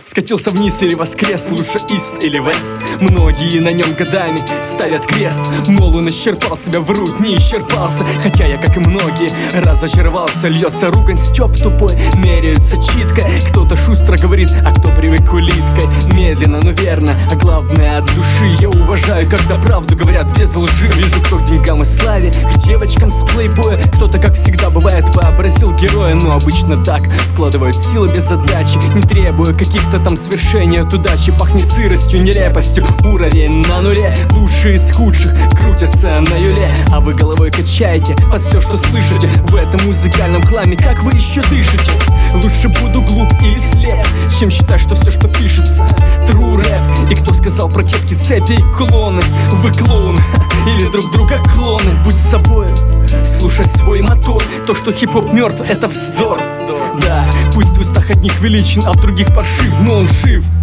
скатился вниз или воскрес, лучше ист или вест. Многие на нем годами ставят крест, мол, он исчерпал себя, врут, не исчерпался. Хотя я, как и многие, разочаровался. Льется ругань, стёб тупой, меряются читкой. Кто-то шустро говорит, а кто привык улиткой. Медленно, но верно, а главное от души. Я уважаю, когда правду говорят без лжи. Вижу, кто к деньгам и славе, к девочкам с плейбоя. Кто-то, как всегда бывает, вообразил героя. Но обычно так вкладывают силы без отдачи, не требуя каких-то там свершений от удачи. Пахнет сыростью, нелепостью, уровень на нуле. Лучшие из худших крутятся на юле, а вы головой качаете под все, что слышите. В этом музыкальном хламе как вы еще дышите? Лучше буду глуп или слеп, чем считать, что все, что пишется, true рэп. И кто сказал про кетки, цепи и клоны? Вы клоуны или друг друга клоны? Будь собой, слушай свой мотор. То, что хип-хоп мертв, это вздор. Да, пусть в устах одних величен, а в других паршив, но он жив.